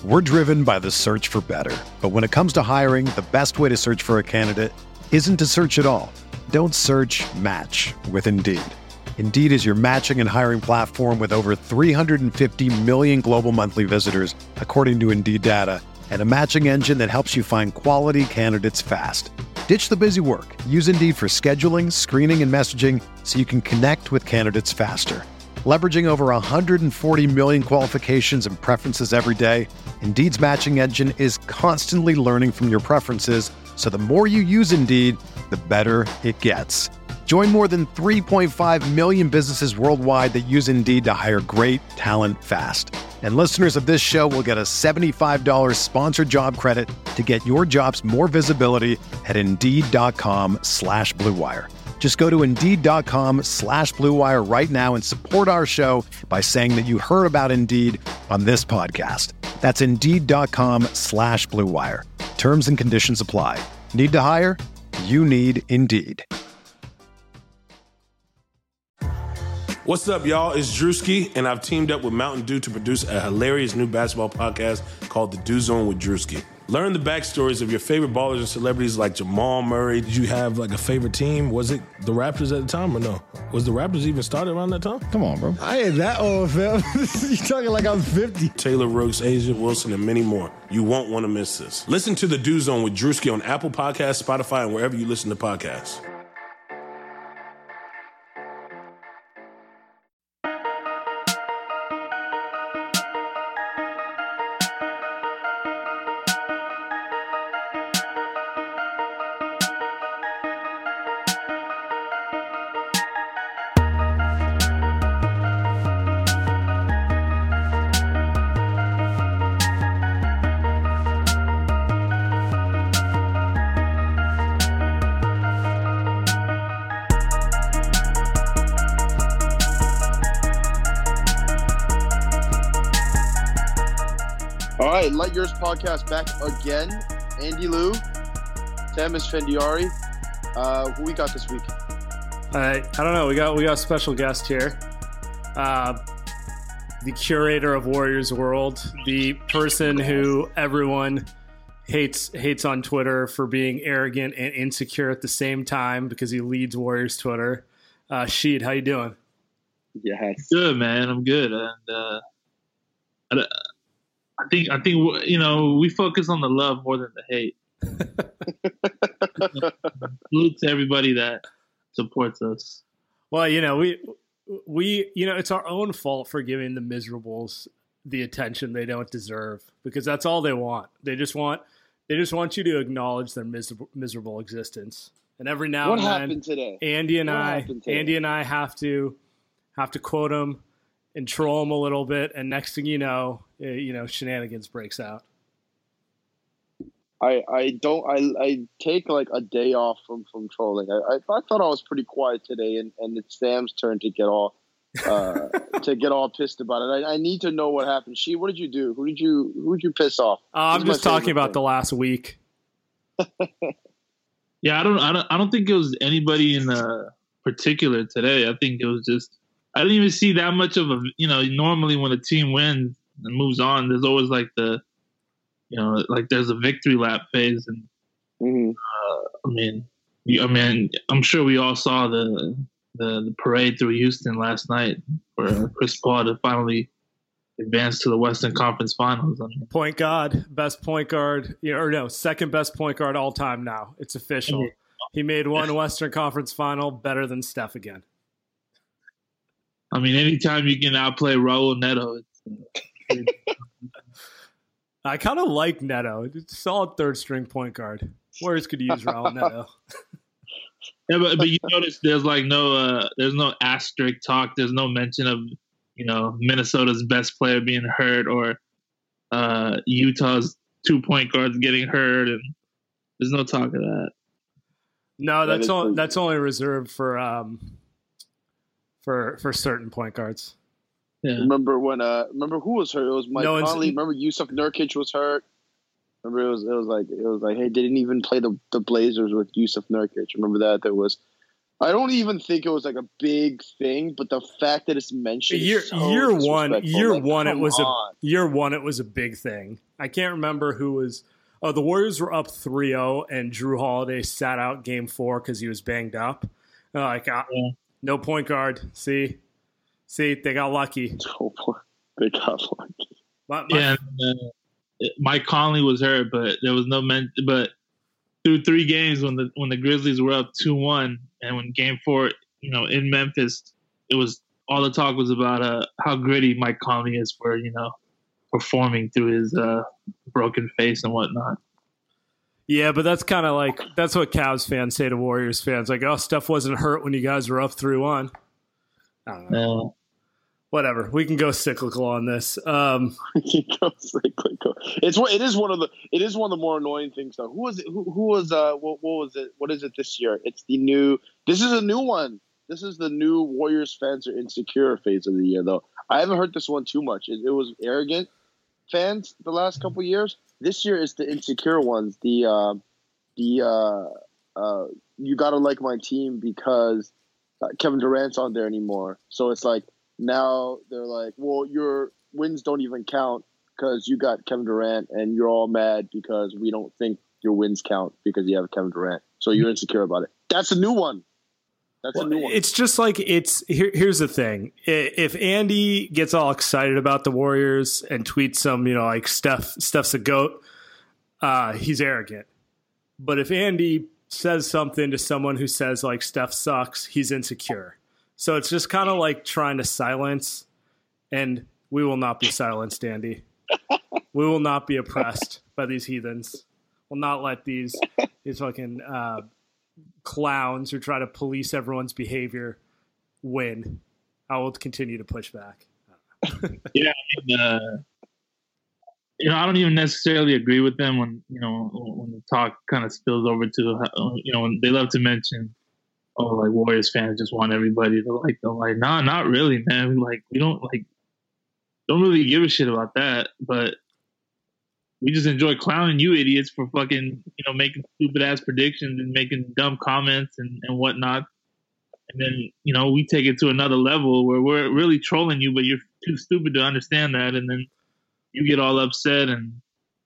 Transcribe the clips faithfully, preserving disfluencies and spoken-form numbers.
We're driven by the search for better. But when it comes to hiring, the best way to search for a candidate isn't to search at all. Don't search, match with Indeed. Indeed is your matching and hiring platform with over three hundred fifty million global monthly visitors, according to Indeed data, and a matching engine that helps you find quality candidates fast. Ditch the busy work. Use Indeed for scheduling, screening, and messaging so you can connect with candidates faster. Leveraging over one hundred forty million qualifications and preferences every day, Indeed's matching engine is constantly learning from your preferences, so the more you use Indeed, the better it gets. Join more than three point five million businesses worldwide that use Indeed to hire great talent fast. And listeners of this show will get a seventy-five dollars sponsored job credit to get your jobs more visibility at Indeed.com slash Blue Wire. Just go to Indeed.com slash Blue Wire right now and support our show by saying that you heard about Indeed on this podcast. That's Indeed.com slash Blue Wire. Terms and conditions apply. Need to hire? You need Indeed. What's up, y'all? It's Drewski, and I've teamed up with Mountain Dew to produce a hilarious new basketball podcast called The Dew Zone with Drewski. Learn the backstories of your favorite ballers and celebrities like Jamal Murray. Did you have like a favorite team? Was it the Raptors at the time or no? Was the Raptors even started around that time? Come on, bro. I ain't that old, fam. You talking like I'm fifty. Taylor Rooks, Asia Wilson, and many more. You won't want to miss this. Listen to The Dew Zone with Drewski on Apple Podcasts, Spotify, and wherever you listen to podcasts. Light Years podcast back again. Andy Liu, Tamis Fendiari. Uh, who we got this week? All right, I don't know. We got we got a special guest here. Uh, the curator of Warriors World, the person who everyone hates hates on Twitter for being arrogant and insecure at the same time because he leads Warriors Twitter. Uh, Sheed, how you doing? Yes, good, man. I'm good, and uh, I, I think I think you know we focus on the love more than the hate. Salute to everybody that supports us. Well, you know we we you know it's our own fault for giving the miserables the attention they don't deserve, because that's all they want. They just want they just want you to acknowledge their miserable miserable existence. And every now what and then, happened today? Andy and what I Andy and I have to have to quote him and troll him a little bit, and next thing you know, you know, shenanigans breaks out. I I don't I I take like a day off from, from trolling. I, I I thought I was pretty quiet today, and, and it's Sam's turn to get all uh, to get all pissed about it. I, I need to know what happened. She, what did you do? Who did you who did you piss off? Uh, I'm just talking about thing. the last week. Yeah, I don't I don't I don't think it was anybody in uh, particular today. I think it was just. I didn't even see that much of a, you know, normally when a team wins and moves on, there's always like the, you know, like there's a victory lap phase. And mm-hmm. uh, I mean, I mean, I'm sure we all saw the, the, the parade through Houston last night for Chris Paul to finally advance to the Western Conference Finals. I mean, point guard, best point guard, or no, second best point guard all time now. It's official. He made one Western Conference Final better than Steph again. I mean, anytime you can outplay Raul Neto. It's, I kind of like Neto. It's a solid third string point guard. Warriors could use Raul Neto. Yeah, but, but you notice there's like no uh, there's no asterisk talk. There's no mention of, you know, Minnesota's best player being hurt or uh, Utah's two point guards getting hurt, and there's no talk of that. No, that's that only, that's only reserved for um, for for certain point guards. Yeah. Remember when? Uh, remember who was hurt? It was Mike no, Conley. Remember Yusuf Nurkic was hurt. Remember it was it was like it was like hey, they didn't even play the, the Blazers with Yusuf Nurkic. Remember that there was I don't even think it was like a big thing, but the fact that it's mentioned year is so year one disrespectful. year Like, one it come was on. a year one it was a big thing. I can't remember who was. Oh, the Warriors were up three oh, and Drew Holiday sat out game four because he was banged up. Uh, like, ah, Yeah. no point guard. See, see, they got lucky. Oh, boy. They got lucky. My, my, Yeah, and, uh, Mike Conley was hurt, but there was no men. But through three games, when the when the Grizzlies were up two one, and when Game Four, you know, in Memphis, it was all the talk was about uh, how gritty Mike Conley is for you know performing through his uh, broken face and whatnot. Yeah, but that's kind of like that's what Cavs fans say to Warriors fans. Like, oh, Steph wasn't hurt when you guys were up three one. I don't know. Uh, Whatever. We can go cyclical on this. Um, It's it is one of the it is one of the more annoying things though. Who was it? Who, who was uh what, what was it? What is it this year? It's the new. This is a new one. This is the new Warriors fans are insecure phase of the year though. I haven't heard this one too much. It, it was arrogant fans the last couple of years. This year is the insecure ones. The uh, the uh, uh, you gotta like my team because uh, Kevin Durant's on there anymore. So it's like. Now they're like, well, your wins don't even count because you got Kevin Durant, and you're all mad because we don't think your wins count because you have Kevin Durant. So you're insecure about it. That's a new one. That's well, a new one. It's just like it's here, here's the thing: if Andy gets all excited about the Warriors and tweets some, you know, like Steph, Steph's a goat, uh, he's arrogant. But if Andy says something to someone who says like Steph sucks, he's insecure. So it's just kind of like trying to silence, and we will not be silenced, Andy. We will not be oppressed by these heathens. We'll not let these these fucking uh, clowns who try to police everyone's behavior win. I will continue to push back. yeah, I mean, uh, you know, I don't even necessarily agree with them when you know when the talk kind of spills over to you know when they love to mention. Oh, like Warriors fans just want everybody to like them. Like, nah, not really, man. Like, we don't like, don't really give a shit about that. But we just enjoy clowning you idiots for fucking, you know, making stupid ass predictions and making dumb comments and, and whatnot. And then, you know, we take it to another level where we're really trolling you, but you're too stupid to understand that. And then you get all upset. And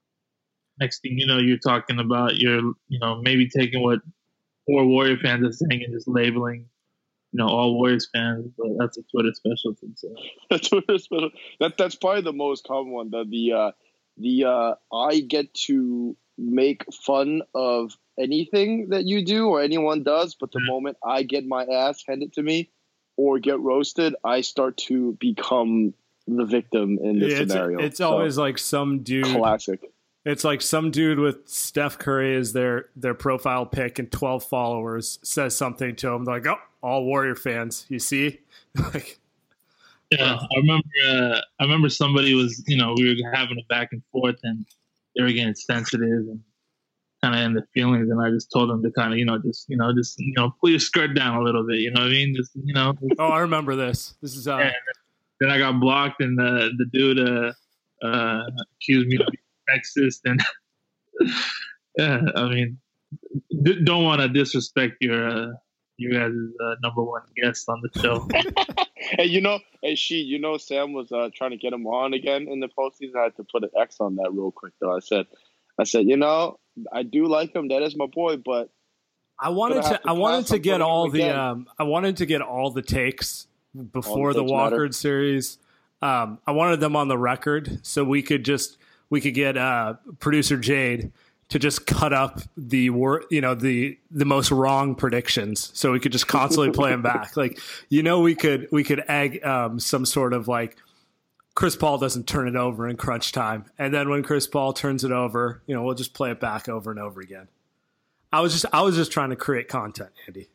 next thing you know, you're talking about you're, you know, maybe taking what four Warrior fans are saying and just labeling, you know, all Warriors fans. But that's a Twitter specialty. So. That's Twitter special. That that's probably the most common one. The the uh, the uh, I get to make fun of anything that you do or anyone does, but the moment I get my ass handed to me or get roasted, I start to become the victim in this yeah, it's, scenario. It's so, always like some dude. Classic. It's like some dude with Steph Curry as their, their profile pic and twelve followers says something to him. They're like, oh, all Warrior fans, you see? like, yeah, I remember. Uh, I remember somebody was, you know, we were having a back and forth, and they were getting sensitive and kind of in the feelings, and I just told them to kind of, you know, just, you know, just, you know, pull your skirt down a little bit. You know what I mean? Just, you know. oh, I remember this. This is. Uh, yeah, then I got blocked, and the the dude uh, uh, accused me of being sexist, and yeah, I mean, d- don't want to disrespect your uh, you guys' uh, number one guest on the show. Hey, you know, hey, she, you know, Sam was uh, trying to get him on again in the postseason. I had to put an X on that real quick, though. I said, I said, you know, I do like him. That is my boy, but I wanted to, to I wanted to get all the, um, I wanted to get all the takes before the, the Walker series. Um, I wanted them on the record so we could just. We could get uh, producer Jade to just cut up the wor- you know, the the most wrong predictions, so we could just constantly play them back. Like, you know, we could we could egg um, some sort of like Chris Paul doesn't turn it over in crunch time, and then when Chris Paul turns it over, you know, we'll just play it back over and over again. I was just I was just trying to create content, Andy.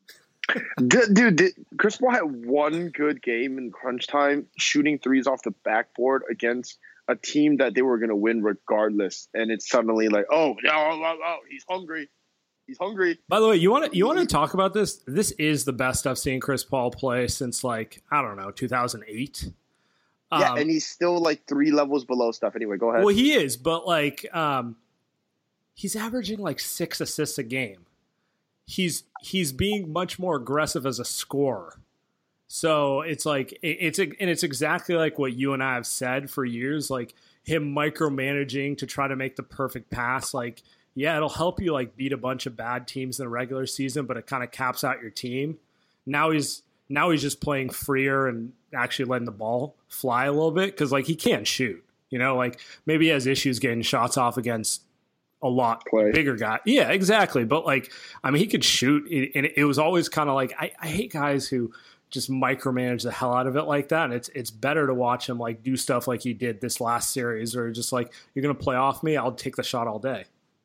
Dude, did, Chris Paul had one good game in crunch time, shooting threes off the backboard against a team that they were going to win regardless, and it's suddenly like, oh, no, oh, oh, oh, he's hungry, he's hungry. By the way, you want to you want to talk about this? This is the best I've seen Chris Paul play since like I don't know two thousand eight. Yeah, um, and he's still like three levels below stuff. Anyway, go ahead. Well, he is, but like um, he's averaging like six assists a game. he's he's being much more aggressive as a scorer. So it's like it, it's and it's exactly like what you and I have said for years, like him micromanaging to try to make the perfect pass. Like, yeah, it'll help you like beat a bunch of bad teams in the regular season, but it kind of caps out your team. Now he's now he's just playing freer and actually letting the ball fly a little bit because like he can't shoot. You know, like maybe he has issues getting shots off against a lot Play. bigger guy. Yeah, exactly. But like, I mean, he could shoot, and it was always kind of like I, I hate guys who just micromanage the hell out of it like that. And it's it's better to watch him like do stuff like he did this last series, or just like, you're gonna play off me, I'll take the shot all day.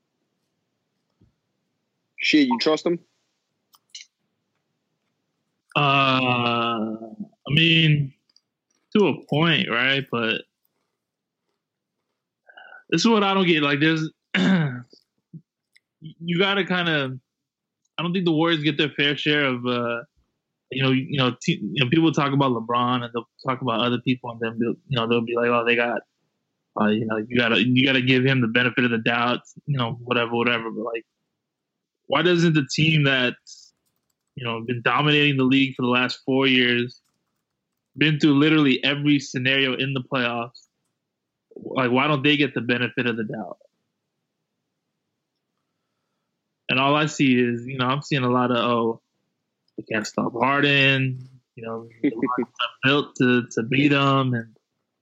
Shit, you trust him? Uh, I mean, to a point, right? But this is what I don't get. Like, there's, you got to kind of. I don't think the Warriors get their fair share of. Uh, you know, you know, t- you know, people talk about LeBron and they'll talk about other people, and then they'll, you know, they'll be like, oh, they got, uh, you know, you gotta, you gotta give him the benefit of the doubt, you know, whatever, whatever. But like, why doesn't the team that, you know, been dominating the league for the last four years, been through literally every scenario in the playoffs, like, why don't they get the benefit of the doubt? And all I see is, you know, I'm seeing a lot of, oh, they can't stop Harden, you know, the Lions are built to, to beat them, and,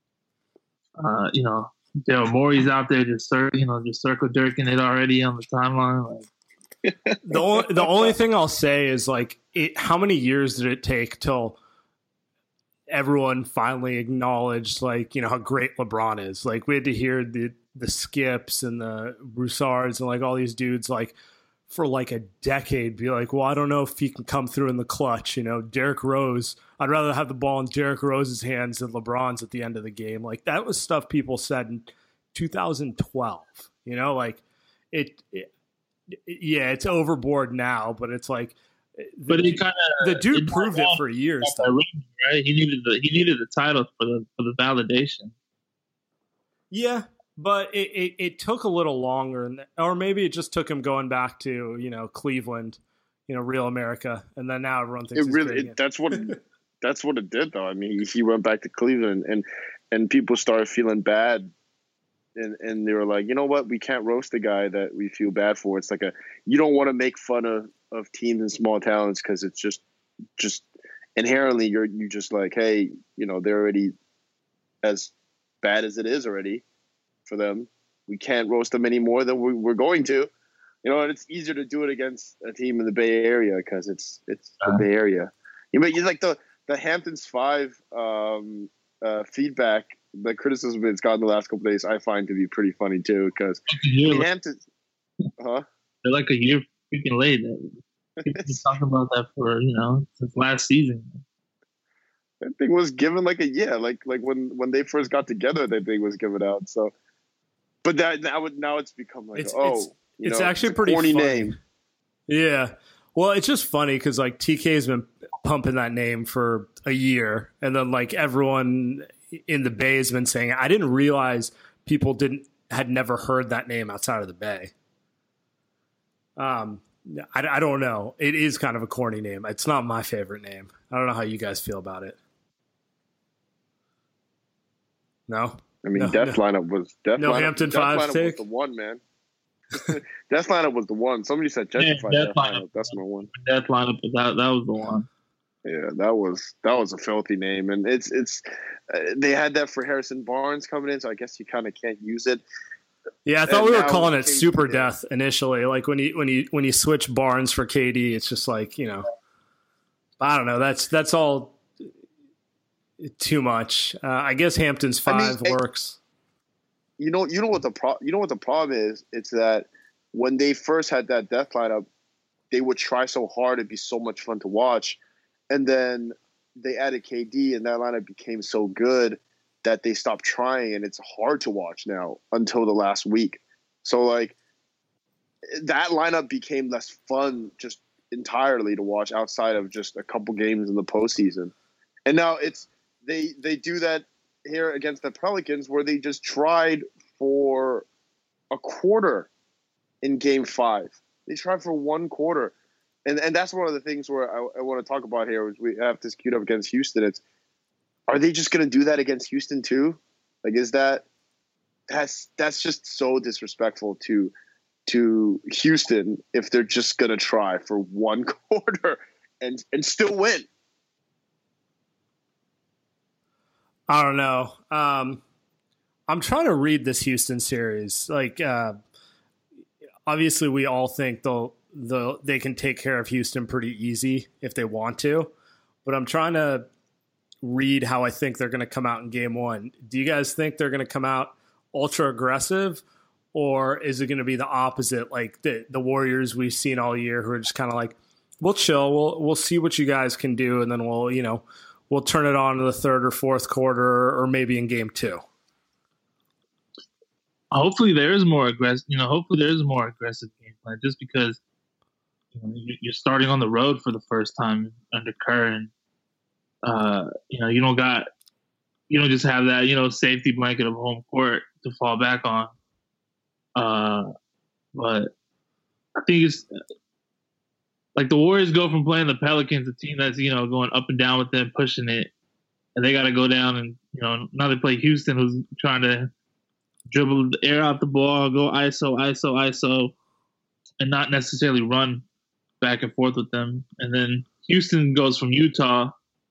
uh, you know, Daryl Morey's out there just, cir- you know, just circle jerking it already on the timeline, like. the only, the only thing I'll say is like, it, how many years did it take till everyone finally acknowledged like, you know, how great LeBron is? Like, we had to hear the the Skips and the Broussards and like all these dudes like for like a decade be like, well, I don't know if he can come through in the clutch. You know, Derrick Rose, I'd rather have the ball in Derrick Rose's hands than LeBron's at the end of the game. Like, that was stuff people said in two thousand twelve. You know, like it, it yeah, it's overboard now, but it's like, the, but he kind of the dude proved it for years, ring, right? He needed the he needed the title for the for the validation. Yeah, but it, it, it took a little longer, or maybe it just took him going back to, you know, Cleveland, you know, real America, and then now everyone thinks it he's really it, that's what that's what it did though. I mean, he went back to Cleveland, and and people started feeling bad. And and they were like, you know what? We can't roast the guy that we feel bad for. It's like a, you don't want to make fun of, of teams and small towns because it's just just inherently you're you just like, hey, you know, they're already as bad as it is already for them. We can't roast them any more than we, we're going to. You know, and it's easier to do it against a team in the Bay Area because it's it's uh-huh. the Bay Area. You know, you like the the Hamptons Five um, uh, feedback. The criticism it's gotten the last couple of days, I find to be pretty funny too, because I mean, Hamptons, huh? They're like a year freaking late. People been talking about that for, you know, since last season. That thing was given like a yeah, like like when when they first got together, that thing was given out. So, but that now it now it's become like it's, oh, it's, you it's know, actually it's pretty corny funny. Name. Yeah. Well, it's just funny because like T K's been pumping that name for a year, and then like everyone in the Bay has been saying it. I didn't realize people didn't had never heard that name outside of the Bay. Um, I, I don't know. It is kind of a corny name. It's not my favorite name. I don't know how you guys feel about it. No, I mean, no, Death no. Lineup was Death no Lineup, Hampton Death Five Lineup take. was the one, man. Death Lineup was the one. Somebody said Gentrified yeah, Death Lineup. That's my one. Death Lineup, that that was the one. Yeah, that was that was a filthy name, and it's it's uh, they had that for Harrison Barnes coming in, so I guess you kind of can't use it. Yeah, I thought and we were calling it K D, Super yeah. Death initially. Like when you when you when you switch Barnes for K D, it's just like, you know, I don't know. That's that's all too much. Uh, I guess Hampton's Five I mean, works. You know, you know what the pro- you know what the problem is? It's that when they first had that Death Lineup, they would try so hard. It'd be so much fun to watch. And then they added K D, and that lineup became so good that they stopped trying, and it's hard to watch now until the last week. So, like, that lineup became less fun just entirely to watch outside of just a couple games in the postseason. And now it's they they do that here against the Pelicans, where they just tried for a quarter in Game Five. They tried for one quarter. and and that's one of the things where I, I want to talk about here. Is we have this queued up against Houston. It's are they just going to do that against Houston too? Like, is that that's that's just so disrespectful to to Houston if they're just going to try for one quarter and and still win. I don't know. Um, I'm trying to read this Houston series. Like, uh, obviously, we all think they'll, they'll they can take care of Houston pretty easy if they want to. But I'm trying to read how I think they're going to come out in game one. Do you guys think they're going to come out ultra aggressive, or is it going to be the opposite? Like the the Warriors we've seen all year, who are just kind of like, we'll chill, we'll we'll see what you guys can do, and then we'll you know. We'll turn it on in the third or fourth quarter, or maybe in game two. Hopefully, there is more aggressive. You know, hopefully there is a more aggressive game plan. Just because you know, you're starting on the road for the first time under Kerr, and uh, you know you don't got you don't just have that you know safety blanket of home court to fall back on. Uh, but I think it's. Like the Warriors go from playing the Pelicans, a team that's, you know, going up and down with them, pushing it, and they got to go down and, you know, now they play Houston, who's trying to dribble the air out the ball, go I S O, I S O, I S O, and not necessarily run back and forth with them. And then Houston goes from Utah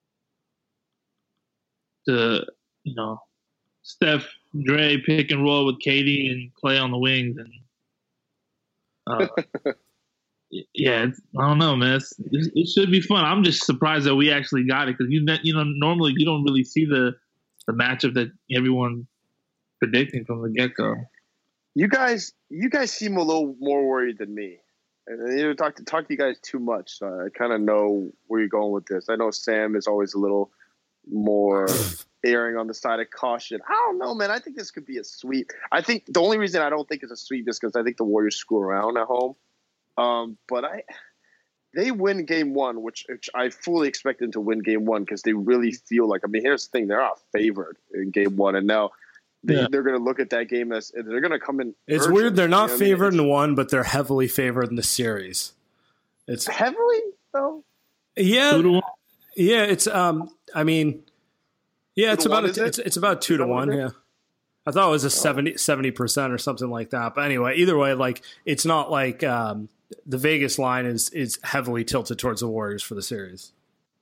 to, you know, Steph, Dre pick and roll with Katie and Clay on the wings. And, uh, yeah, it's, I don't know, man. It's, it should be fun. I'm just surprised that we actually got it because you you know normally you don't really see the the matchup that everyone's predicting from the get go. You guys, you guys seem a little more worried than me. And I didn't talk to talk to you guys too much. So I kind of know where you're going with this. I know Sam is always a little more erring on the side of caution. I don't know, man. I think this could be a sweep. I think the only reason I don't think it's a sweep is because I think the Warriors screw around at home. Um, but I, they win game one, which, which I fully expect them to win game one because they really feel like. I mean, here's the thing: they're not favored in game one, and now they, yeah. they're going to look at that game as they're going to come in. It's urgent, weird; they're not you know favored I mean? in one, but they're heavily favored in the series. It's heavily though. Yeah, yeah. It's um. I mean, yeah. It's about one, a, it? it's it's about two to one. Yeah. I thought it was a oh. seventy percent or something like that. But anyway, either way, like it's not like um, the Vegas line is is heavily tilted towards the Warriors for the series.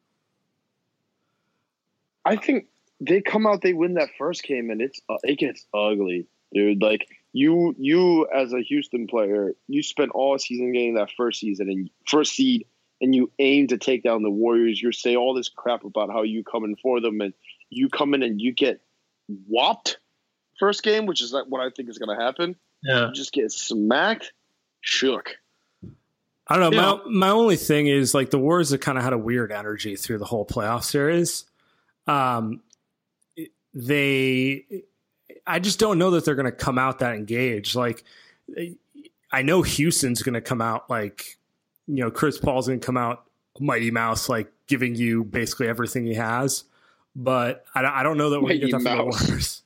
I think they come out, they win that first game, and it's uh, it gets ugly, dude. Like you, you as a Houston player, you spent all season getting that first season and first seed, and you aim to take down the Warriors. You say all this crap about how you come in for them, and you come in and you get whopped first game, which is what I think is going to happen. Yeah, you just get smacked, shook. I don't know. Yeah. My my only thing is like the Warriors have kind of had a weird energy through the whole playoff series. Um, they, I just don't know that they're going to come out that engaged. Like, I know Houston's going to come out like, you know, Chris Paul's going to come out Mighty Mouse, like giving you basically everything he has. But I, I don't know that we're going to get that from the Warriors.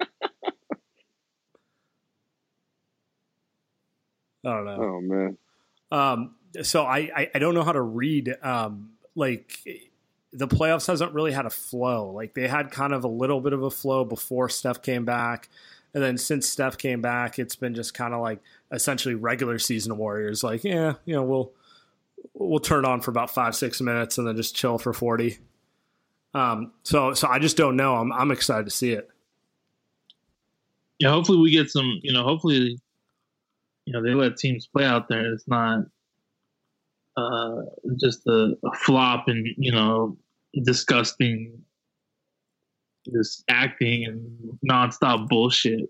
I don't know. Oh man. Um, so I, I, I don't know how to read, um, like the playoffs hasn't really had a flow. Like they had kind of a little bit of a flow before Steph came back. And then since Steph came back, it's been just kind of like essentially regular season Warriors. Like, yeah, you know, we'll, we'll turn on for about five, six minutes and then just chill for forty. Um, so, so I just don't know. I'm, I'm excited to see it. Yeah. Hopefully we get some, you know, hopefully, you know, they let teams play out there. It's not uh, just a, a flop and, you know, disgusting, just acting and nonstop bullshit.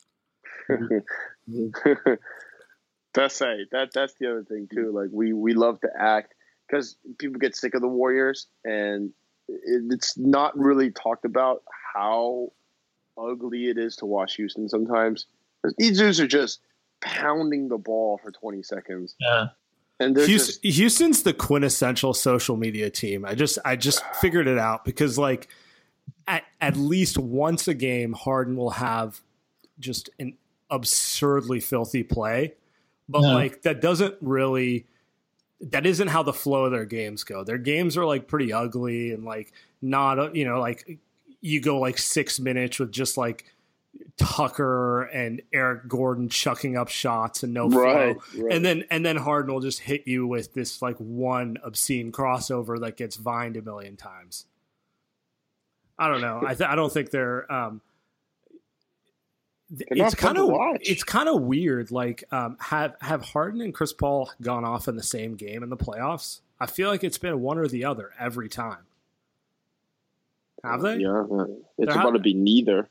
That's right. That that's the other thing too. Like we we love to act because people get sick of the Warriors, and it, it's not really talked about how ugly it is to watch Houston sometimes. These dudes are just pounding the ball for twenty seconds. Yeah. And Houston, just, Houston's the quintessential social media team. I just I just figured it out because like at at least once a game, Harden will have just an absurdly filthy play, but yeah. like that doesn't really that isn't how the flow of their games go. Their games are like pretty ugly and like not, you know, like you go like six minutes with just like Tucker and Eric Gordon chucking up shots and no right, flow. Right. And then, and then Harden will just hit you with this like one obscene crossover that gets vined a million times. I don't know. I th- I don't think they're, um, it's kind of it's kind of weird. Like, um, have have Harden and Chris Paul gone off in the same game in the playoffs? I feel like it's been one or the other every time. Have they? Yeah, it's They're about ha- to be neither.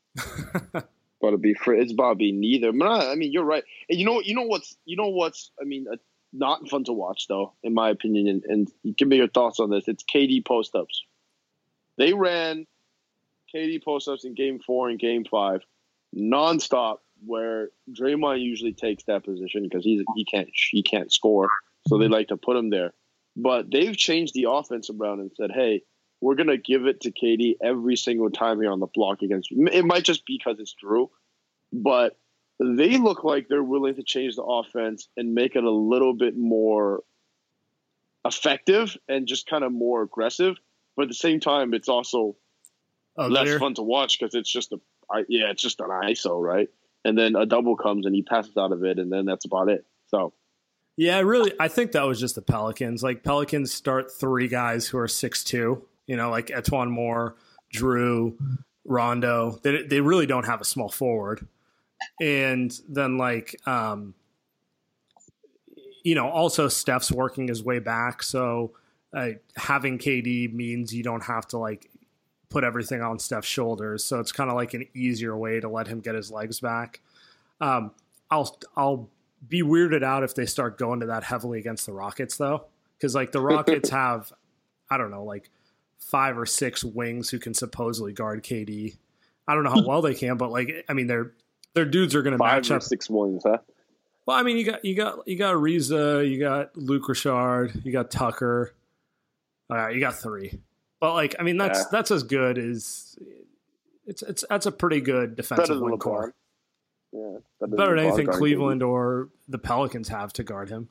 about to be fr- it's about to be neither. I mean, you're right. And you know, you know what's you know what's I mean, uh, not fun to watch though, in my opinion. And, and give me your thoughts on this. It's K D post ups. They ran K D post ups in Game Four and Game Five. Nonstop, where Draymond usually takes that position because he's he can't he can't score, so they like to put him there. But they've changed the offense around and said, "Hey, we're gonna give it to K D every single time here on the block against you." It might just be because it's Drew, but they look like they're willing to change the offense and make it a little bit more effective and just kind of more aggressive. But at the same time, it's also oh, less there. fun to watch because it's just a I, yeah, it's just an I S O, right? And then a double comes and he passes out of it, and then that's about it. So, yeah, really, I think that was just the Pelicans. Like, Pelicans start three guys who are six two, you know, like Etuan Moore, Drew, Rondo. They they really don't have a small forward. And then, like, um, you know, also Steph's working his way back. So uh, having K D means you don't have to, like, put everything on Steph's shoulders. So it's kind of like an easier way to let him get his legs back. Um, I'll, I'll be weirded out if they start going to that heavily against the Rockets though. Cause like the Rockets have, I don't know, like five or six wings who can supposedly guard K D. I don't know how well they can, but like, I mean, their, their dudes are going to match or up. Six wings, huh? Well, I mean, you got, you got, you got Reza, you got Luke Richard, you got Tucker. All right. You got three. But like, I mean, that's yeah. that's as good as it's it's that's a pretty good defensive wing core. Yeah, better, better than anything Cleveland K D. Or the Pelicans have to guard him.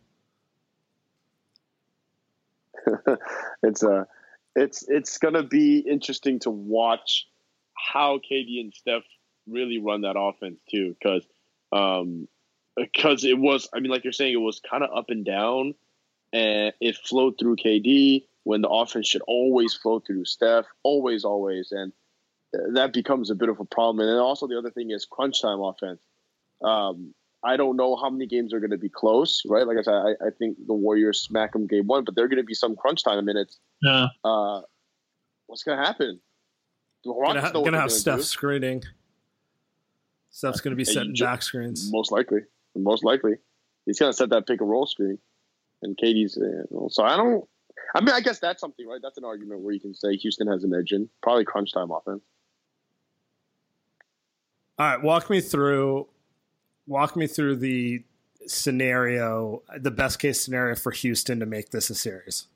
it's a, uh, it's it's gonna be interesting to watch how K D and Steph really run that offense too, because um, because it was, I mean, like you're saying, it was kind of up and down, and it flowed through K D. When the offense should always flow through Steph, always, always. And that becomes a bit of a problem. And then also the other thing is crunch time offense. Um, I don't know how many games are going to be close, right? Like I said, I, I think the Warriors smack them game one, but there are going to be some crunch time minutes. Yeah. Uh, what's going to happen? The Rockets going to have Steph do. screening. Steph's going to be setting back screens. Most likely. Most likely. He's going to set that pick and roll screen. And K D's uh, so I don't. I mean, I guess that's something, right? That's an argument where you can say Houston has an edge in probably crunch time offense. All right, walk me through, walk me through the scenario, the best case scenario for Houston to make this a series.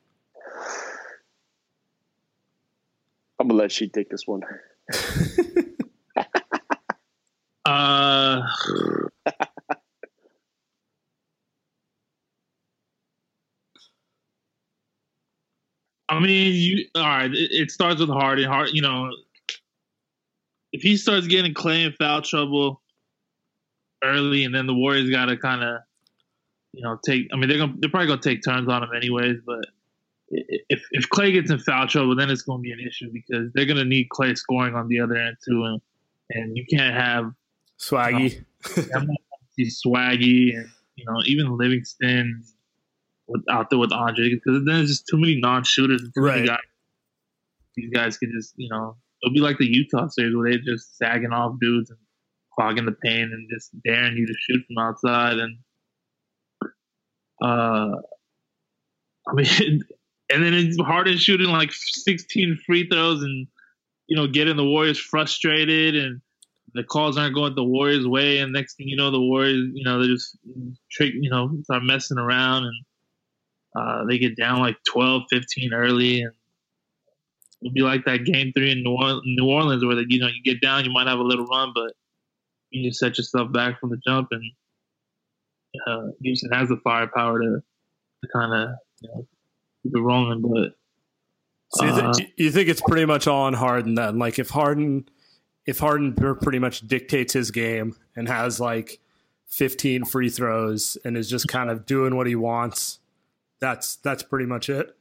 I'm gonna let Sheet take this one. uh. I mean, you all right? It, it starts with Harden. Harden, you know, if he starts getting Clay in foul trouble early, and then the Warriors got to kind of, you know, take. I mean, they're gonna they're probably gonna take turns on him anyways. But if if Clay gets in foul trouble, then it's gonna be an issue because they're gonna need Clay scoring on the other end too, and and you can't have Swaggy, you know, Swaggy, and you know even Livingston. With, out there with Andre, because then there's just too many non-shooters. Too right. Many guys. These guys could just, you know, it'll be like the Utah series where they're just sagging off dudes and clogging the paint and just daring you to shoot from outside. And, uh, I mean, and then it's Harden shooting like sixteen free throws and, you know, getting the Warriors frustrated and the calls aren't going the Warriors' way. And next thing you know, the Warriors, you know, they just trick, you know, start messing around and, Uh, they get down like twelve, fifteen early, and it'll be like that game three in New Orleans, New Orleans where, the, you know, you get down, you might have a little run, but you just set yourself back from the jump, and uh, Houston has the firepower to to kind of you know, keep it rolling. But so you, uh, th- you think it's pretty much all on Harden then? Like if Harden, if Harden pretty much dictates his game and has like fifteen free throws and is just kind of doing what he wants, that's that's pretty much it.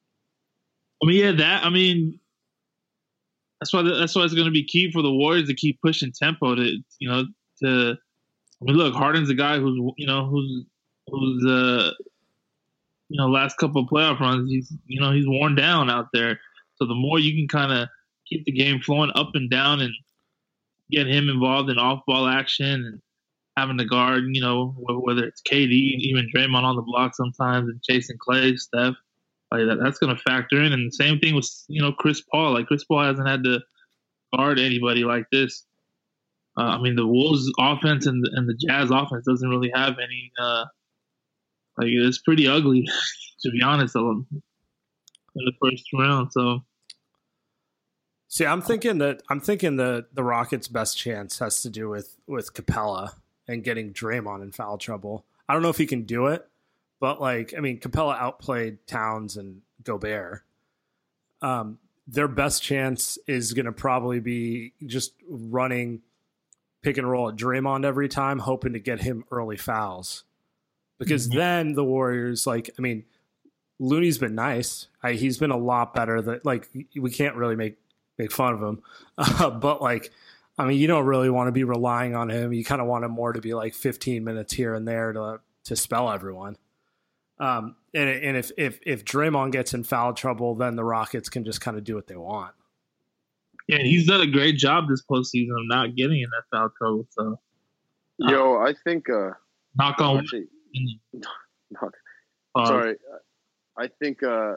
I mean, yeah, that I mean, that's why that's why it's going to be key for the Warriors to keep pushing tempo. To you know, to I mean, look, Harden's a guy who's you know who's who's uh you know last couple of playoff runs, he's you know he's worn down out there. So the more you can kind of keep the game flowing up and down and get him involved in off-ball action and having to guard, you know, whether it's K D, even Draymond on the block sometimes, and chasing Clay, Steph. Like that, that's going to factor in. And the same thing with, you know, Chris Paul. Like Chris Paul hasn't had to guard anybody like this. Uh, I mean, the Wolves offense and the, and the Jazz offense doesn't really have any. Uh, like it's pretty ugly, to be honest, in the first round. So, see, I'm thinking that I'm thinking that the Rockets' best chance has to do with with Capella and getting Draymond in foul trouble. I don't know if he can do it. But, like, I mean, Capella outplayed Towns and Gobert. Um, their best chance is going to probably be just running pick and roll at Draymond every time, hoping to get him early fouls. Because mm-hmm. then the Warriors, like, I mean, Looney's been nice. I, he's been a lot better. That like, we can't really make, make fun of him. Uh, but, like, I mean, you don't really want to be relying on him. You kind of want him more to be, like, fifteen minutes here and there to to spell everyone. Um, and and if, if if Draymond gets in foul trouble, then the Rockets can just kind of do what they want. Yeah, he's done a great job this postseason of not getting in that foul trouble. So, uh, yo, I think uh, knock on actually, knock, uh, sorry, I think uh,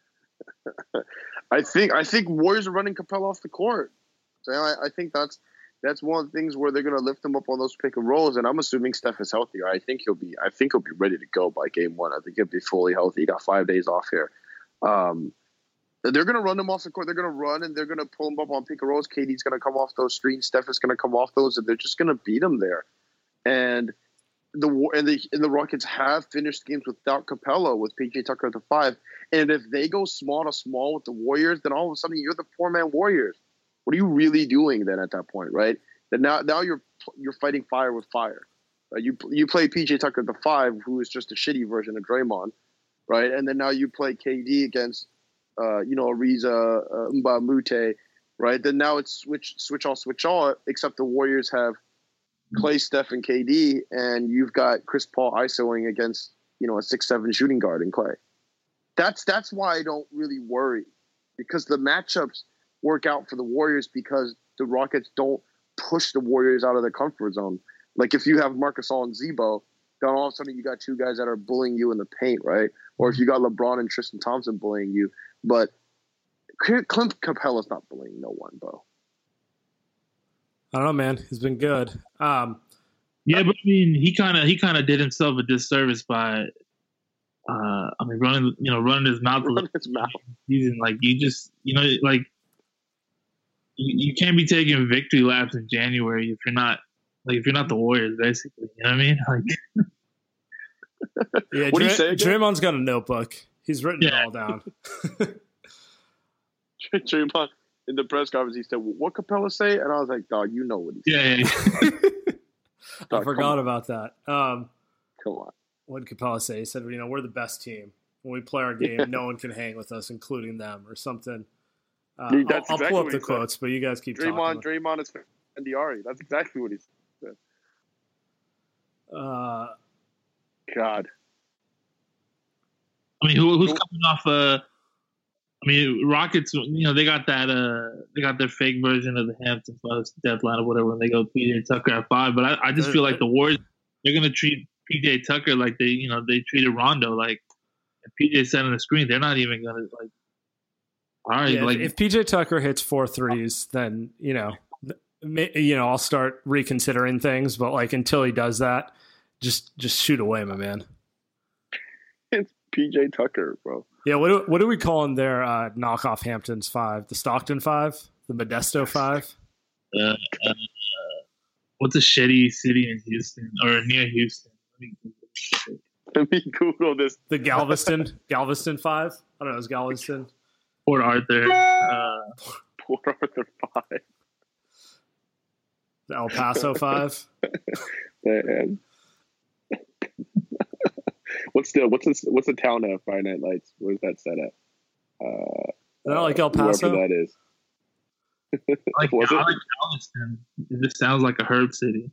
I think I think Warriors are running Capella off the court. So I, I think that's. That's one of the things where they're going to lift him up on those pick and rolls, and I'm assuming Steph is healthy. I think he'll be. I think he'll be ready to go by game one. I think he'll be fully healthy. He got five days off here. Um, they're going to run him off the court. They're going to run and they're going to pull him up on pick and rolls. K D's going to come off those screens. Steph is going to come off those, and they're just going to beat him there. And the and the and the Rockets have finished games without Capella with P J Tucker at the five. And if they go small to small with the Warriors, then all of a sudden you're the four man Warriors. What are you really doing then at that point, right? Then now, now you're you're fighting fire with fire. Right? You you play P J Tucker at the five, who is just a shitty version of Draymond, right? And then now you play K D against, uh, you know, Ariza, uh, Mbamute, right? Then now it's switch switch all switch all. Except the Warriors have Clay, Steph, and K D, and you've got Chris Paul ISOing against you know a six seven shooting guard in Clay. That's that's why I don't really worry, because the matchups work out for the Warriors because the Rockets don't push the Warriors out of their comfort zone. Like if you have Marc Gasol and Zebo, then all of a sudden you got two guys that are bullying you in the paint, right? Or if you got LeBron and Tristan Thompson bullying you. But Clint Capella's not bullying no one, bro. I don't know, man. He's been good. Um, yeah, but I mean, he kind of he kind of did himself a disservice by, uh, I mean, running you know running his mouth. Running his mouth. He's like you just you know like. You, you can't be taking victory laps in January if you're not like if you're not the Warriors, basically. You know what I mean? Like, yeah, what do you Dray- say again? Draymond's got a notebook. He's written yeah. it all down. Draymond in the press conference, he said, "What Capella say?" And I was like, "Dog, you know what he said." Yeah, yeah. I forgot about that. Um, come on. What did Capella say? He said, "You know, we're the best team. When we play our game, yeah. no one can hang with us, including them," or something. Uh, Dude, I'll, I'll exactly pull up the said. quotes, but you guys keep Draymond, talking. Draymond is Diari. That's exactly what he said. Uh, God. I mean, who, who's coming off? Uh, I mean, Rockets. You know, they got that. Uh, they got their fake version of the Hampton Falls deadline or whatever when they go P J Tucker at five. But I, I just feel like the Warriors, they're gonna treat P J Tucker like they, you know, they treated Rondo. Like if P J setting the screen, they're not even gonna like. All right, yeah, like if P J Tucker hits four threes, then you know, you know, I'll start reconsidering things. But like until he does that, just just shoot away, my man. It's P J Tucker, bro. Yeah, what do, what are we calling their uh, knockoff Hamptons five? The Stockton five, the Modesto five. Uh, uh, what's a shitty city in Houston or near Houston? Let me Google this. The Galveston, Galveston Five. I don't know. Is Galveston? Port Arthur. Uh, Port Arthur Five. The El Paso Five. Man. What's the what's the what's the town at Friday Night Lights? Where's that set at? Uh, Is that like El Paso? Wherever that is. I like, Was I it? like Galveston. It just sounds like a herb city.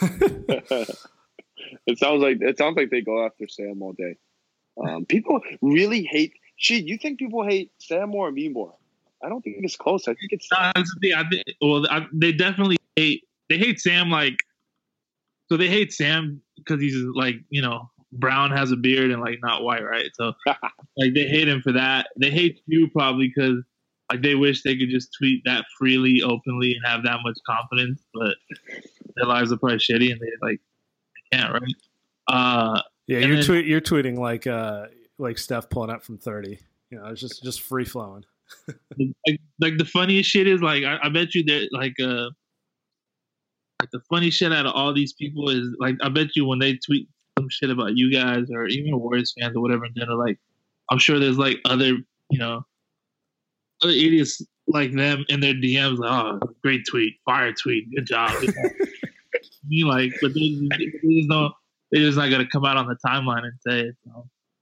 It sounds like it sounds like they go after Sam all day. Um, people really hate. Shit, you think people hate Sam more or me more? I don't think it's close. I think it's. No, that's the thing. I think, well, I, they definitely hate. They hate Sam like. So they hate Sam because he's like, you know, brown, has a beard, and like not white, right? So like they hate him for that. They hate you probably because like they wish they could just tweet that freely, openly, and have that much confidence, but their lives are probably shitty, and they like they can't, right? Uh, Yeah, and you're then- tweet, you're tweeting like uh like Steph pulling up from thirty. You know, it's just just free flowing. like, like the funniest shit is like I, I bet you that like uh like the funny shit out of all these people is like I bet you when they tweet some shit about you guys or even Warriors fans or whatever, and then they're like, I'm sure there's like other you know other idiots like them in their D Ms like, oh, great tweet, fire tweet, good job. You like, but they, they just don't. They're just not gonna come out on the timeline and say it. So.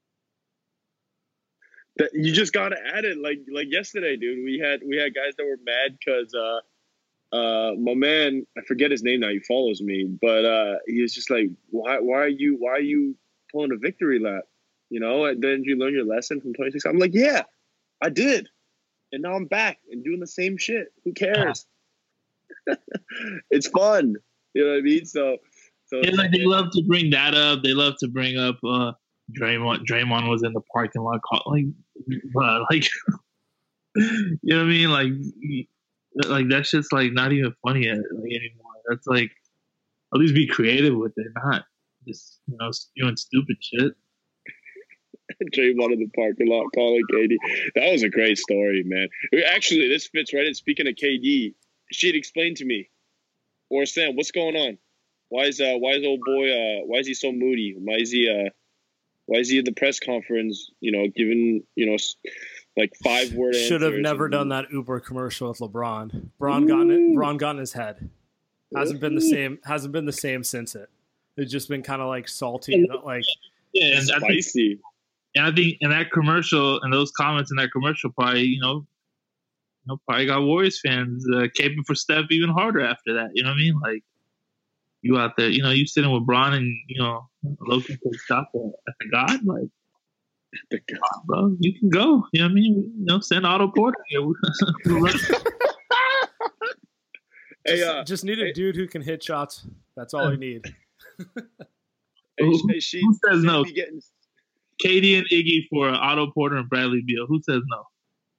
That you just gotta add it. Like like yesterday, dude. We had we had guys that were mad because uh uh my man, I forget his name now. He follows me, but uh he was just like, why why are you why are you pulling a victory lap? You know, and then you learn your lesson from twenty-six. I'm like, yeah, I did, and now I'm back and doing the same shit. Who cares? It's fun. You know what I mean? So, so Yeah, like they love to bring that up. They love to bring up uh, Draymond. Draymond was in the parking lot, call, like, uh, like you know what I mean? Like, like that's just like not even funny like, anymore. That's like at least be creative with it, not just you know doing stupid shit. Draymond in the parking lot calling K D. That was a great story, man. Actually, this fits right in. Speaking of K D, she'd explained to me, or Sam, what's going on? Why is uh why is old boy uh why is he so moody? Why is he uh why is he at the press conference? You know, giving you know s- like five word answers. Should have never and- done that Uber commercial with LeBron. Braun got it. Braun got in his head. Hasn't been the same. Hasn't been the same since it. It's just been kind of like salty, not like Yeah, and I think, Spicy. and I think in that commercial and those comments in that commercial probably you know, you know probably got Warriors fans uh, caping for Steph even harder after that. You know what I mean? Like. You out there, you know, you sitting with Bron and, you know, Loki could stop at the God, like, The God, bro, you can go. You know what I mean? You know, send Otto Porter here. Hey, just, uh, just need a hey- dude who can hit shots. That's all you need. hey, Who- hey, she, who says she no? be getting- Katie and Iggy for Otto Porter and Bradley Beal. Who says no?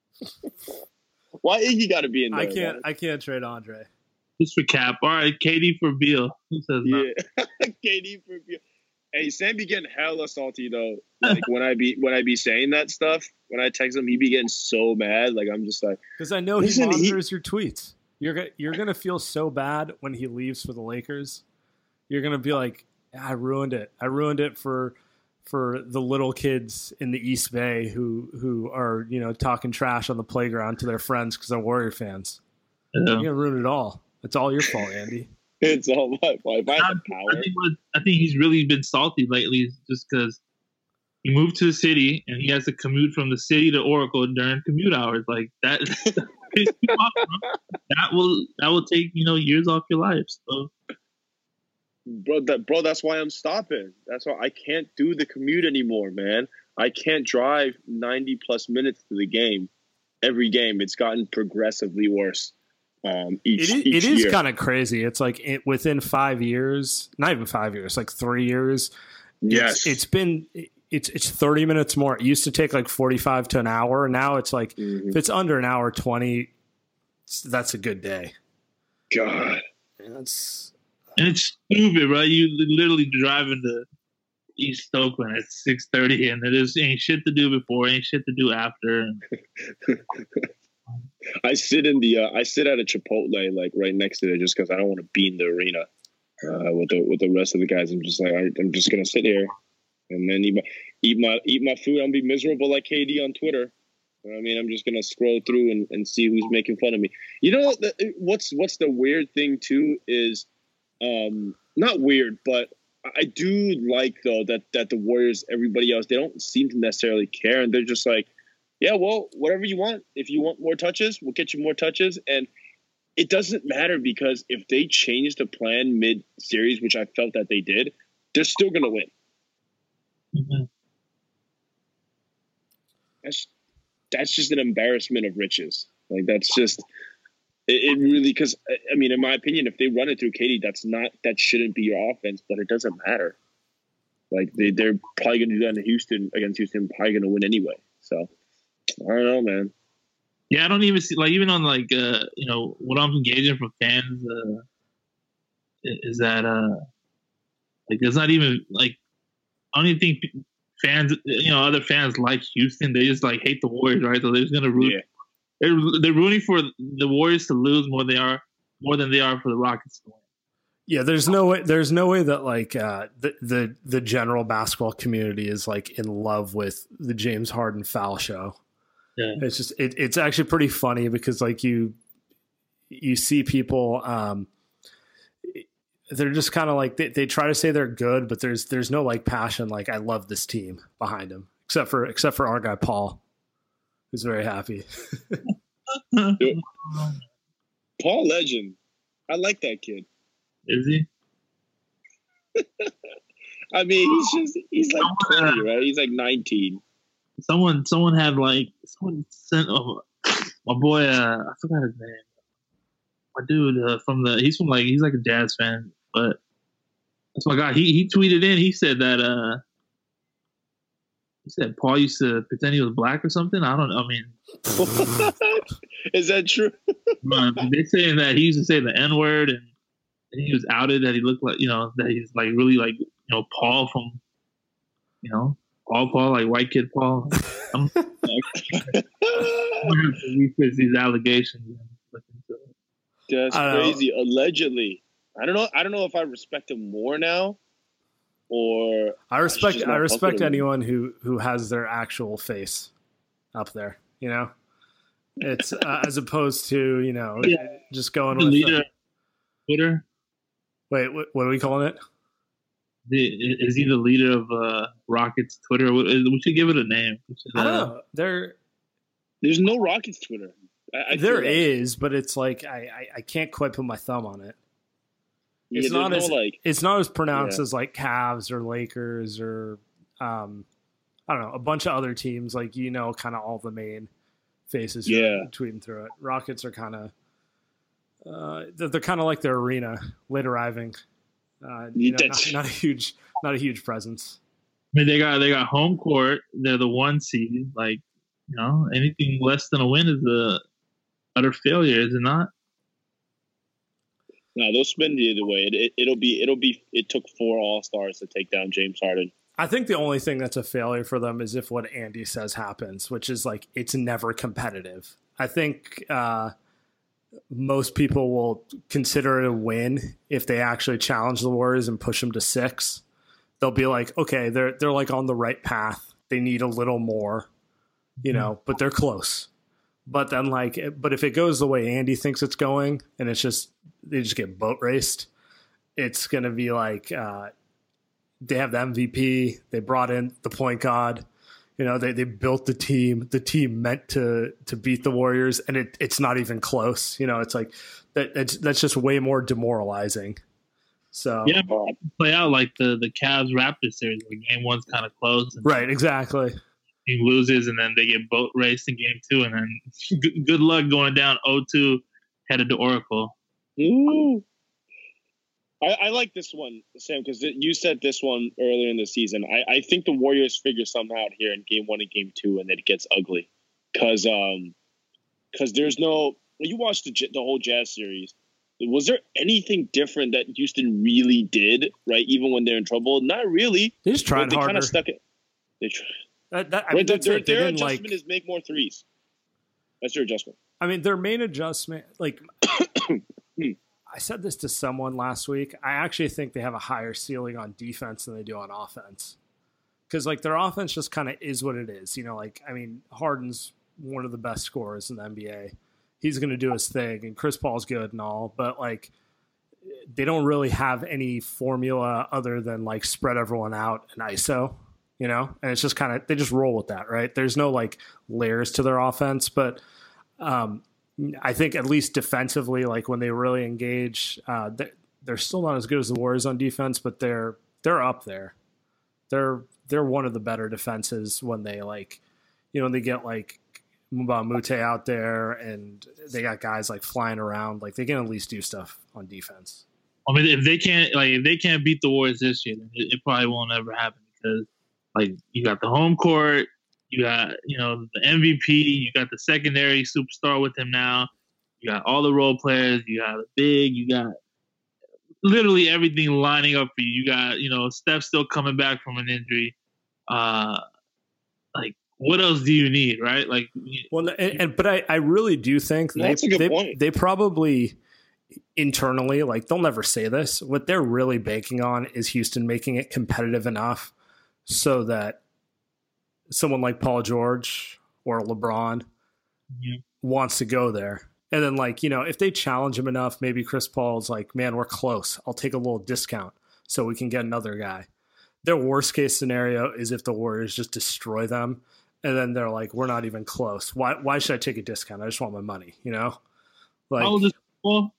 Why Iggy got to be in there? I can't. man? I can't trade Andre. Just for Cap. All right, Katie for Beal. Who says no? Yeah, K D for Beal. Hey, Sam be getting hella salty though. Like when I be when I be saying that stuff, when I text him, he be getting so mad. Like I'm just like, Because I know Listen, he he- monitors your tweets. You're gonna you're gonna feel so bad when he leaves for the Lakers. You're gonna be like, I ruined it. I ruined it for for the little kids in the East Bay who who are you know talking trash on the playground to their friends because they're Warrior fans. Yeah. You're gonna ruin it all. It's all your fault, Andy. it's all my fault. If I I, had the I power, think what, I think he's really been salty lately just because he moved to the city and he has to commute from the city to Oracle during commute hours. Like that, that will that will take you know years off your life. So bro, that bro, that's why I'm stopping. That's why I can't do the commute anymore, man. I can't drive ninety plus minutes to the game every game. It's gotten progressively worse. Um, each, It is, each it is year. kind of crazy. It's like it, within five years, not even five years, like three years. Yes, it's, it's been it's it's thirty minutes more. It used to take like forty-five to an hour. Now it's like Mhm. if it's under an hour twenty, it's- that's a good day. God. That's and it's stupid, right? You literally driving to East Oakland at six thirty, and there's ain't shit to do before, ain't shit to do after. And I sit in the uh, I sit at a Chipotle like right next to it just because I don't want to be in the arena uh, with the with the rest of the guys. I'm just like I, I'm just gonna sit here and then eat my eat my eat my food. I'll be miserable like K D on Twitter. I mean, I'm just gonna scroll through and, and see who's making fun of me. You know the, what's what's the weird thing too is, um, not weird, but I do like though that that the Warriors, everybody else, they don't seem to necessarily care, and they're just like, yeah, well, whatever you want. If you want more touches, we'll get you more touches, and it doesn't matter because if they change the plan mid-series, which I felt that they did, they're still gonna win. Mm-hmm. That's that's just an embarrassment of riches. Like that's just it, it really because I mean, in my opinion, if they run it through K D, that's not that shouldn't be your offense, but it doesn't matter. Like they they're probably gonna do that in Houston against Houston, probably gonna win anyway. So I don't know, man. Yeah, I don't even see like even on like uh you know what I'm engaging from fans uh, is that uh like there's not even like I don't even think fans you know other fans like Houston. They just like hate the Warriors, right? So they're just gonna root. Yeah. They're they're rooting for the Warriors to lose more than they are more than they are for the Rockets to win. Yeah, there's no way. There's no way that like uh, the the the general basketball community is like in love with the James Harden foul show. Yeah. It's just it, it's actually pretty funny because like you you see people um, they're just kind of like they, they try to say they're good, but there's there's no like passion. Like I love this team behind them, except for except for our guy Paul, who's very happy. Paul Legend, I like that kid. Is he? I mean, he's just he's like twenty, right? He's like nineteen. Someone, someone had like someone sent oh, my boy. Uh, I forgot his name. My dude uh, from the he's from like he's like a Jazz fan, but that's my guy. He he tweeted in. He said that uh, he said Paul used to pretend he was black or something. I don't know. I mean, is that true? uh, they're saying that he used to say the N word and, and he was outed that he looked like you know that he's like really like you know Paul from you know. Paul, Paul, like white kid Paul. I'm like, research these allegations. That's crazy. Know. Allegedly, I don't know. I don't know if I respect him more now, or I respect. I, I respect anyone who who has their actual face up there. You know, it's uh, as opposed to you know yeah. just going with leader, Twitter. Wait, what, what are we calling it? Is he the leader of uh, Rockets Twitter? We should give it a name. Should, uh, I don't know. There, there's no Rockets Twitter. I, I there is, but it's like I, I, I can't quite put my thumb on it. It's yeah, not as no, like, it's not as pronounced yeah. as like Cavs or Lakers or um, I don't know, a bunch of other teams. Like you know, kind of all the main faces. Yeah, tweeting through it. Rockets are kind of uh, they're, they're kind of like their arena, late arriving. Uh, you know, not, not a huge, not a huge presence. I mean, they got they got home court. They're the one seed. Like, you know, anything less than a win is a utter failure, is it not? No, they'll spin the other way. It, it, it'll be, it'll be. It took four All Stars to take down James Harden. I think the only thing that's a failure for them is if what Andy says happens, which is like it's never competitive. I think. Uh, Most people will consider it a win if they actually challenge the Warriors and push them to six. They'll be like, okay, they're they're like on the right path. They need a little more, you know, but they're close. But then like, but if it goes the way Andy thinks it's going, and it's just they just get boat raced, it's gonna be like uh, they have the M V P. They brought in the point guard. You know, they, they built the team. The team meant to to beat the Warriors, and it, it's not even close. You know, it's like that. It's, that's just way more demoralizing. So yeah, play out like the the Cavs Raptors series, where game one's kind of close. And right, exactly. Team loses, and then they get boat raced in game two, and then good, good luck going down oh two headed to Oracle. Ooh. I, I like this one, Sam, because you said this one earlier in the season. I, I think the Warriors figure something out here in game one and game two, and then it gets ugly. Because um, cause there's no – when you watch the, the whole Jazz series, was there anything different that Houston really did, right, even when they're in trouble? Not really. They just tried they harder. They kind of stuck it. They try. That, that, I mean, right, their their like, adjustment is make more threes. That's their adjustment. I mean, their main adjustment – like – I said this to someone last week. I actually think they have a higher ceiling on defense than they do on offense. because like their offense just kind of is what it is. You know, like I mean, Harden's one of the best scorers in the N B A. He's going to do his thing, and Chris Paul's good and all, but like they don't really have any formula other than like spread everyone out and I S O. You know, and it's just kind of they just roll with that, right? There's no like layers to their offense, but um, I think at least defensively, like when they really engage, uh, they're, they're still not as good as the Warriors on defense, but they're they're up there. They're they're one of the better defenses when they like, you know, they get like Mbah a Moute out there and they got guys like flying around. Like they can at least do stuff on defense. I mean, if they can't like if they can't beat the Warriors this year, then it, it probably won't ever happen because. Like you got the home court, you got you know the M V P, you got the secondary superstar with him now, you got all the role players, you got the big, you got literally everything lining up for you. You got you know Steph still coming back from an injury. Uh, like what else do you need, right? Like, well, and, and but I, I really do think they That's a good they, point. they probably internally like they'll never say this. What they're really banking on is Houston making it competitive enough. So that someone like Paul George or LeBron yeah. wants to go there. And then, like, you know, if they challenge him enough, maybe Chris Paul's like, man, we're close. I'll take a little discount so we can get another guy. Their worst case scenario is if the Warriors just destroy them. And then they're like, we're not even close. Why Why should I take a discount? I just want my money, you know? Like, how old is Paul?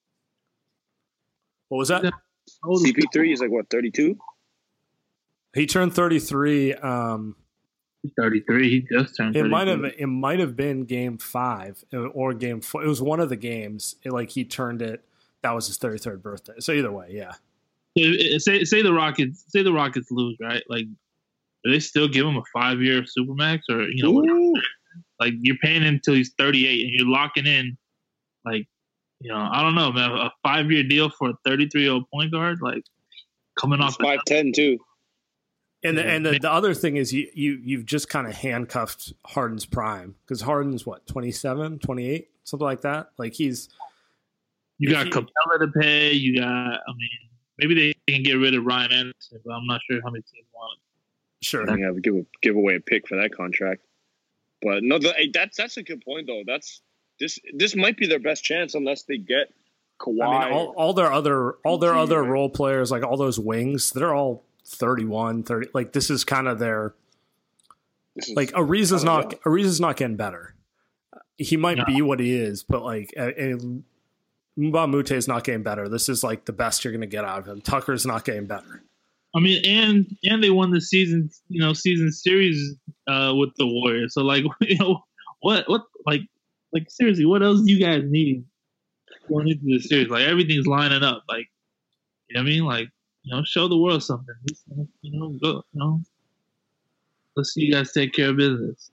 What was that? C P three is like, what, thirty-two? He turned thirty-three. Um, thirty-three. He just turned. It might have. It might have been game five or game four. It was one of the games. It, like he turned it. That was his thirty-third birthday. So either way, yeah. Say say the Rockets. Say the Rockets lose, right? Like, do they still give him a five-year supermax, or you know, whatever? Like you're paying him until he's thirty-eight, and you're locking in, like, you know, I don't know, man, a five-year deal for a thirty-three-year-old point guard, like coming off five ten too. And the, and the, the other thing is you, you, you've just kind of handcuffed Harden's prime because Harden's what, twenty-seven, twenty-eight, something like that. Like he's, you got he, Capella to pay. You got, I mean, maybe they can get rid of Ryan Anderson, but I'm not sure how many teams want him. Sure. I have to give, give away a pick for that contract. But no, the, hey, that's, that's a good point though. That's this, this might be their best chance unless they get Kawhi. I mean, all, all their other, all their other right? role players, like all those wings, they're all thirty-one, thirty. Like this is kind of their like Ariza's not know. Ariza's not getting better. He might no. be what he is, but like Mbah a Moute is not getting better. This is like the best you're going to get out of him. Tucker's not getting better. I mean, and and they won the season, you know, season series uh, with the Warriors. So like, you know, what what like like seriously, what else do you guys need going into the series? Like everything's lining up. Like, you know what I mean? Like, you know, show the world something. You know, go. You know, let's see you guys take care of business.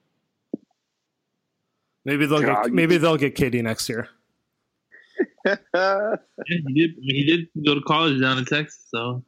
Maybe they'll God, get. Maybe they'll get K D next year. Yeah, he did. He did go to college down in Texas, so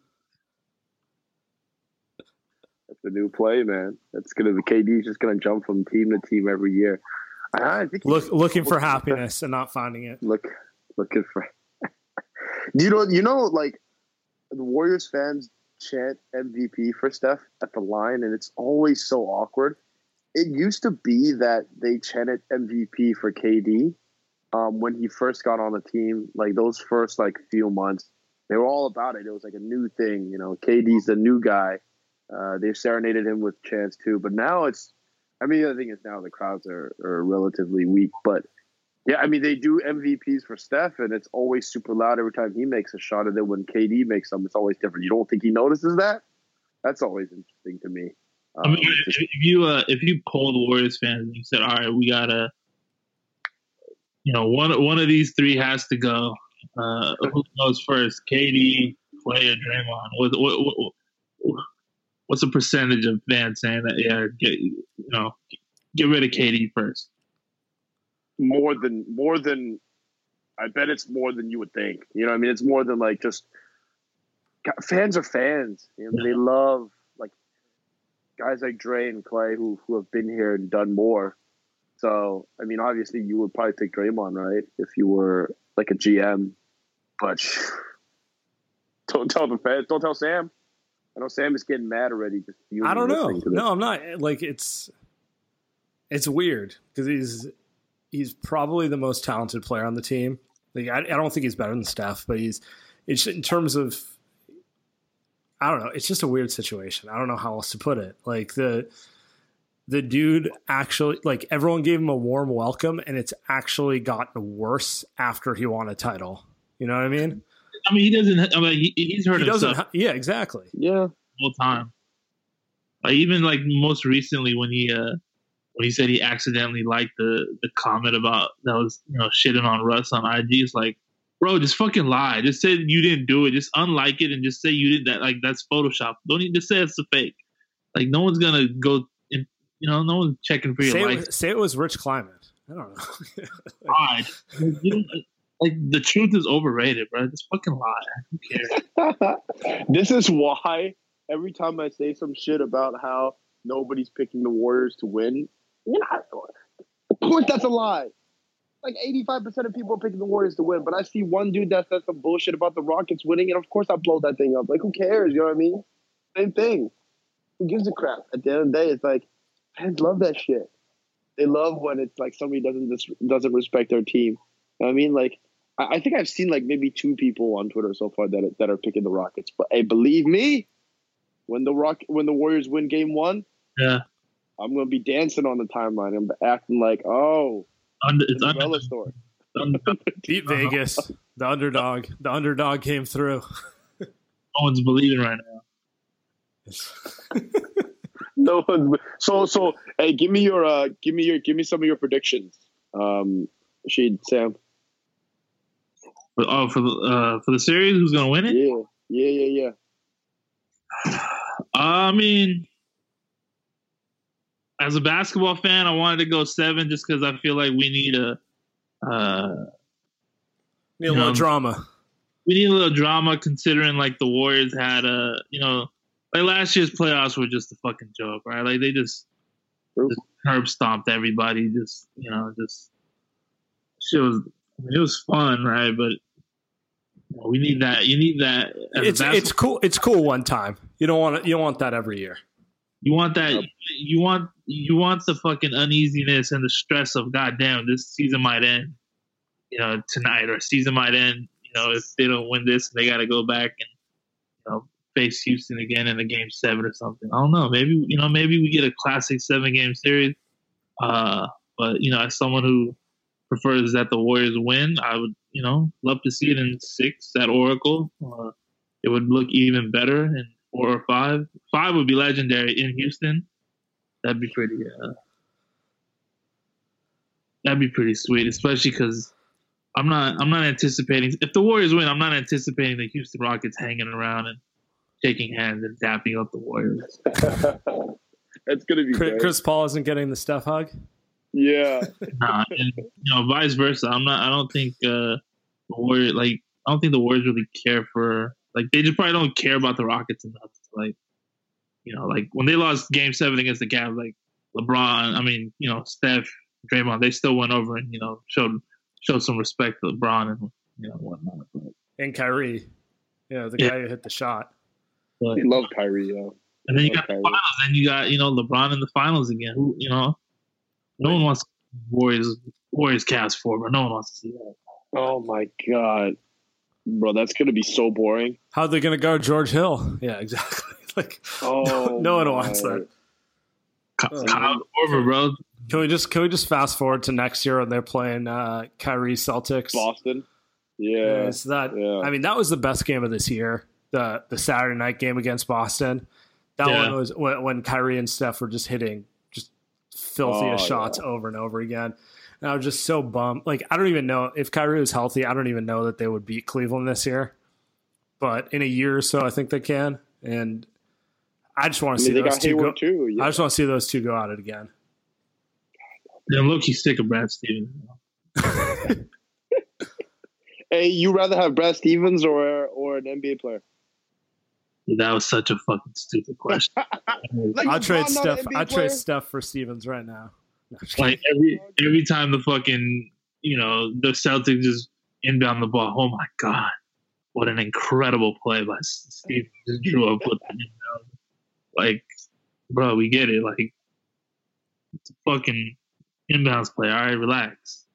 that's the new play, man. That's gonna be K D's just gonna jump from team to team every year. I think Look, looking for happiness and not finding it. Look, looking for. you know, you know, like. The Warriors fans chant M V P for Steph at the line, and it's always so awkward. It used to be that they chanted M V P for K D um, when he first got on the team. Like those first like few months, they were all about it. It was like a new thing, you know. K D's the new guy. Uh, they serenaded him with chants too. But now it's, I mean, the other thing is now the crowds are, are relatively weak, but. Yeah, I mean, they do M V Ps for Steph, and it's always super loud every time he makes a shot. And then when K D makes them, it's always different. You don't think he notices that? That's always interesting to me. Um, I mean, if, if you uh, if you poll the Warriors fans and you said, "All right, we gotta, you know, one one of these three has to go. Uh, who goes first? K D, Klay, or Draymond?" What, what, what, what's the percentage of fans saying that? Yeah, get you know, get rid of K D first. More than more than I bet it's more than you would think. You know what I mean? It's more than like just fans are fans. You know, they love like guys like Dre and Klay who who have been here and done more. So I mean, obviously you would probably take Draymond, right? If you were like a G M. But don't tell the fans, don't tell Sam. I know Sam is getting mad already. Just I don't know. No, I'm not. Like it's it's weird because he's he's probably the most talented player on the team. Like I, I don't think he's better than Steph, but he's it's in terms of I don't know. It's just a weird situation. I don't know how else to put it. Like the the dude actually like everyone gave him a warm welcome, and it's actually gotten worse after he won a title. You know what I mean? I mean, he doesn't. I mean, he, he's hurt he himself. Doesn't, yeah, exactly. Yeah, whole time. Like even like most recently when he uh when he said he accidentally liked the the comment about that was you know shitting on Russ on I G. It's like, bro, just fucking lie. Just say you didn't do it. Just unlike it and just say you did that. Like that's Photoshop. Don't even just say it's a fake. Like no one's gonna go. In, you know, no one's checking for your say likes. It, say it was Rich Kleiman. I don't know. Lie. You don't, like the truth is overrated, bro. Just fucking lie. Who cares? This is why every time I say some shit about how nobody's picking the Warriors to win, you know, of course that's a lie. Like eighty-five percent of people are picking the Warriors to win, but I see one dude that says some bullshit about the Rockets winning, and of course I blow that thing up. Like, who cares? You know what I mean? Same thing. Who gives a crap? At the end of the day, it's like fans love that shit. They love when it's like somebody doesn't dis- doesn't respect their team. You know what I mean? Like, I think I've seen like maybe two people on Twitter so far that that are picking the Rockets. But hey, believe me, when the Rock when the Warriors win Game One, yeah, I'm gonna be dancing on the timeline and acting like, oh, under, it's Cinderella story. Beat Vegas, the underdog. The underdog came through. No one's believing right now. No one's so so. Hey, give me your uh, give me your give me some of your predictions. Um, Sheed, Sam. Oh, for the uh, for the series, who's gonna win it? Yeah, yeah, yeah, yeah. I mean, as a basketball fan, I wanted to go seven just because I feel like we need a uh, need a little know, drama. We need a little drama, considering like the Warriors had a you know like last year's playoffs were just a fucking joke, right? Like they just, just herb stomped everybody. Just you know, just shit was. I mean, it was fun, right? But you know, we need that. You need that. It's it's cool. It's cool one time. You don't want it, you don't want that every year. You want that. Yep. You want you want the fucking uneasiness and the stress of goddamn, this season might end. You know, tonight or season might end. You know, if they don't win this, they got to go back and you know face Houston again in a game seven or something. I don't know. Maybe you know maybe we get a classic seven game series. Uh, but you know, as someone who prefers that the Warriors win, I would, you know, love to see it in six at Oracle. Uh, it would look even better in four or five. Five would be legendary in Houston. That'd be pretty. Uh, that'd be pretty sweet, especially because I'm not. I'm not anticipating. If the Warriors win, I'm not anticipating the Houston Rockets hanging around and shaking hands and dapping up the Warriors. That's gonna be Chris, great. Chris Paul isn't getting the Steph hug. Yeah. Nah, and, you know, vice versa. I'm not. I don't think uh, the Warriors like. I don't think the Warriors really care for like. They just probably don't care about the Rockets enough. To, like, you know, like when they lost Game Seven against the Cavs, like LeBron. I mean, you know, Steph, Draymond. They still went over and you know showed showed some respect to LeBron and you know whatnot. But, and Kyrie, you know, the yeah. guy who hit the shot. But, I love Kyrie. Yeah. And then you got Kyrie. The finals. Then you got you know LeBron in the finals again. Who you know. No one wants Warriors Warriors Cavs four, but no one wants to see that. Oh my god, bro, that's gonna be so boring. How are they gonna guard George Hill? Yeah, exactly. Like, oh, no, no one wants that. Kyle Korver, bro. Can we just can we just fast forward to next year when they're playing uh, Kyrie Celtics, Boston? Yeah, yeah so that yeah. I mean that was the best game of this year. The the Saturday night game against Boston. That yeah. one was when, when Kyrie and Steph were just hitting. Filthiest oh, shots yeah. over and over again. And I was just so bummed. Like, I don't even know if Kyrie was healthy. I don't even know that they would beat Cleveland this year. But in a year or so, I think they can. And I just want to I mean, see those two go. Too, yeah. I just want to see those two go at it again. Yeah, low-key sick of Brad Stevens. Hey, you rather have Brad Stevens or or an N B A player? That was such a fucking stupid question. Like, I'll trade Steph. I'll trade Steph for Stevens right now. No, like every every time the fucking you know the Celtics just inbound the ball. Oh my god, what an incredible play by Stevens! Just drew up with the inbound. Like, bro, we get it. Like, it's a fucking inbounds play. All right, relax.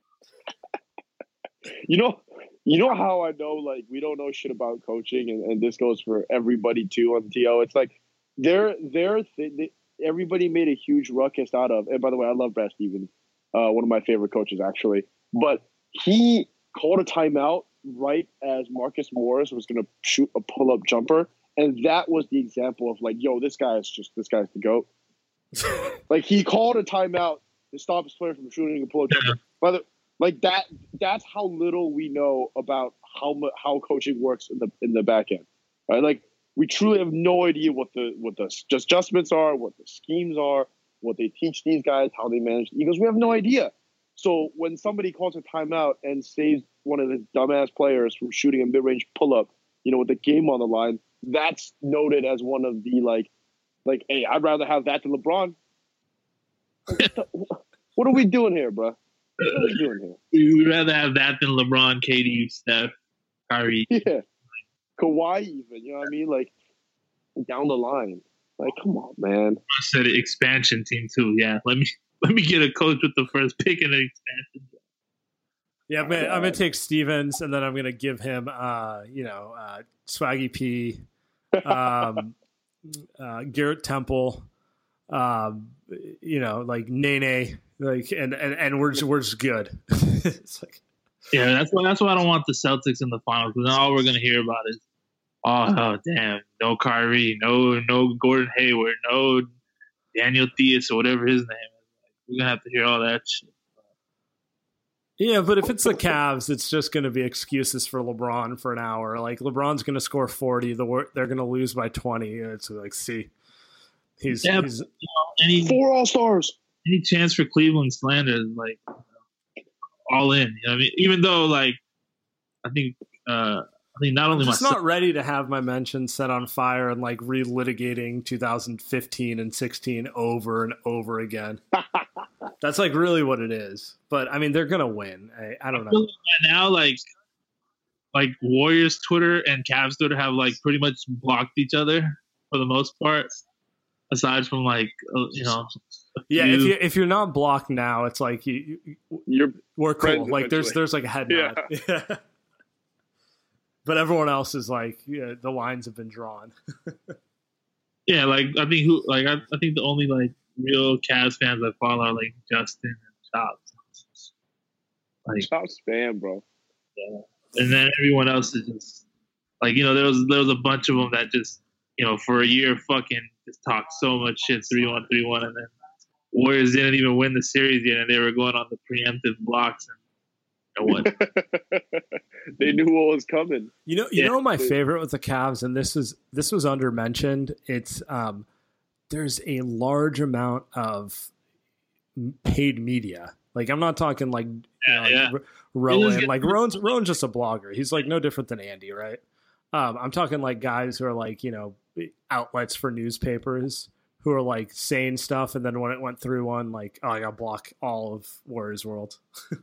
You know, you know how I know, like, we don't know shit about coaching, and, and this goes for everybody, too, on the T O. It's like, they're, they're th- they, everybody made a huge ruckus out of, and by the way, I love Brad Stevens, uh, one of my favorite coaches, actually. But he called a timeout right as Marcus Morris was going to shoot a pull-up jumper, and that was the example of, like, yo, this guy is just, this guy's the GOAT. Like, he called a timeout to stop his player from shooting a pull-up jumper. By the Like that, that's how little we know about how mu- how coaching works in the in the back end, right? Like we truly have no idea what the what the adjustments are, what the schemes are, what they teach these guys, how they manage the Eagles. We have no idea. So when somebody calls a timeout and saves one of the dumbass players from shooting a mid-range pull-up, you know, with the game on the line, that's noted as one of the like, like, hey, I'd rather have that than LeBron. What are we doing here, bro? What are we doing here? We'd rather have that than LeBron, K D, Steph, Kyrie. Yeah. Kawhi even, you know what I mean? Like, down the line. Like, come on, man. I said it, expansion team, too. Yeah, let me let me get a coach with the first pick in the expansion. Yeah, I'm gonna, I'm gonna take Stevens, and then I'm gonna give him, uh, you know, uh, Swaggy P, um, uh, Garrett Temple, um, you know, like Nene. Like and, and, and we're just, we're just good. It's like, yeah, that's why that's why I don't want the Celtics in the finals, because all we're gonna hear about is, oh, oh damn, no Kyrie, no no Gordon Hayward, no Daniel Theus or whatever his name is. We're gonna have to hear all that shit. yeah, but if it's the Cavs, it's just gonna be excuses for LeBron for an hour. Like LeBron's gonna score forty, the they're gonna lose by twenty. It's like, see, he's, yeah, he's you know, any, four All Stars. Any chance for Cleveland slander is like all in. You know what I mean? Even though, like, I think, uh, I think not only I'm just myself, not ready to have my mentions set on fire and like relitigating two thousand fifteen and sixteen over and over again. That's like really what it is. But I mean, they're gonna win. I, I don't know. Right now, like, like Warriors Twitter and Cavs Twitter have like pretty much blocked each other for the most part. Aside from like, uh, you know, yeah, if you if you're not blocked now, it's like you, you you're we're cool. Like there's there's like a head nod. Yeah. Yeah. But everyone else is like, yeah, the lines have been drawn. Yeah, like I think who like I, I think the only like real Cavs fans I follow are like Justin and Chops. Like Chops fan, bro. Yeah. And then everyone else is just like, you know, there was there was a bunch of them that just, you know, for a year fucking just talked so much shit, three one, three one, and then Warriors didn't even win the series yet, and they were going on the preemptive blocks, and you know what? They knew what was coming. You know, you Yeah. know my favorite with the Cavs, and this is this was undermentioned. It's um, there's a large amount of paid media. Like I'm not talking like, you know, like yeah. R- Rowan. get- Like Rowan's Rowan's just a blogger. He's like no different than Andy, right? Um, I'm talking like guys who are like, you know, outlets for newspapers who are like saying stuff, and then when it went through one, like, oh, I got to block all of Warriors World.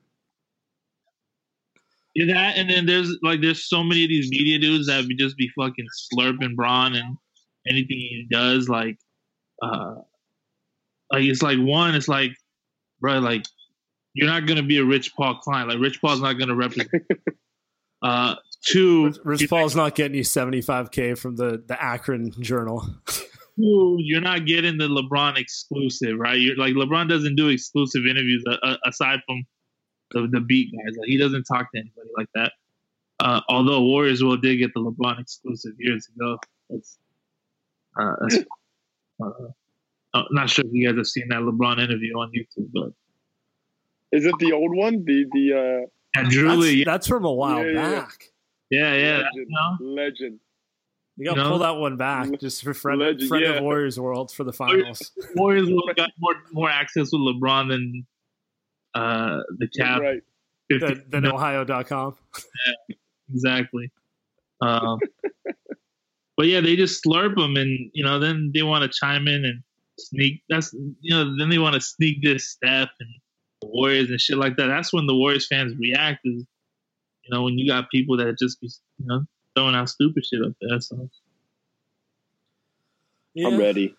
Yeah, that, and then there's like there's so many of these media dudes that would just be fucking slurping Bron and anything he does, like, uh, like it's like one, it's like, bro, like you're not gonna be a Rich Paul client. Like Rich Paul's not gonna represent. uh, two, Rich Paul's not getting you seventy-five K from the the Akron Journal. Two, you're not getting the LeBron exclusive, right? You're like LeBron doesn't do exclusive interviews uh, aside from the, the beat guys. Like he doesn't talk to anybody like that. Uh, although Warriors will did get the LeBron exclusive years ago. That's, uh, that's, uh, I'm not sure if you guys have seen that LeBron interview on YouTube, but is it the old one? The the uh, and Drew That's, Lee, yeah, that's from a while Yeah, yeah. back. yeah, yeah, legend, you know? legend. You got to You know? pull that one back just for friend, Legend, friend yeah. of Warriors World for the finals. Warriors will got more more access with LeBron than uh, the Cavs. Right. Than, than Ohio dot com. Exactly. Um, but yeah, they just slurp them, and you know, then they want to chime in and sneak. That's you know, then they want to sneak this Steph and the Warriors and shit like that. That's when the Warriors fans react. Is you know, when you got people that just be you know throwing out stupid shit up there. So Yeah. I'm ready.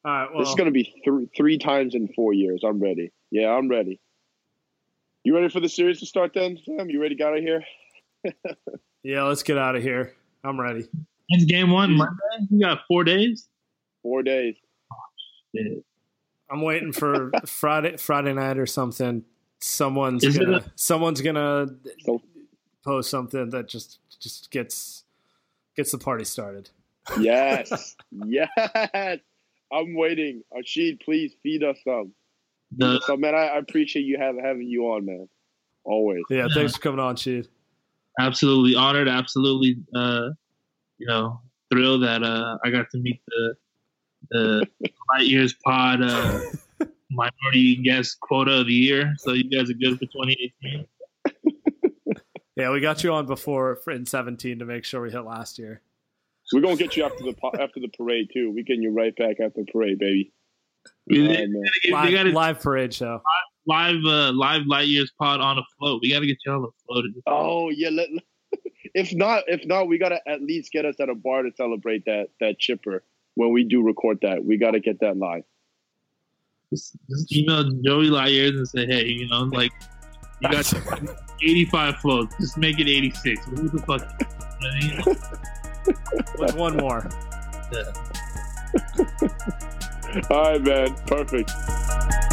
All right. Well, this is going to be th- three times in four years. I'm ready. Yeah, I'm ready. You ready for the series to start then, Sam? You ready to get out of here? yeah, let's get out of here. I'm ready. It's game one Monday. You got four days. Four days. Shit. I'm waiting for Friday Friday night or something. Someone's Is it gonna a- someone's gonna So, post something that just just gets gets the party started. yes. yes. I'm waiting. Rashid, please feed us some. The, So, man, I, I appreciate you having having you on, man. Always. Yeah, thanks for coming on, Sheed. absolutely honored. Absolutely, uh, you know, thrilled that uh, I got to meet the the Light Years Pod uh, minority guest quota of the year. So you guys are good for twenty eighteen. Yeah, we got you on before for in seventeen to make sure we hit last year. We're gonna get you after the po- after the parade too. We getting you right back after the parade, baby. We, All they, right, man. they Live, gotta live parade show. live uh, live Light Years Pod on a float. We got to get y'all afloat. Oh yeah. Let, if not, if not, we gotta at least get us at a bar to celebrate that that chipper when we do record that. We gotta get that live. Just, just email Joey Light Years and say, hey, you know, like you got eighty-five floats. Just make it eighty-six. Who the fuck? You know what I mean? With one more. Yeah. All right, man. Perfect.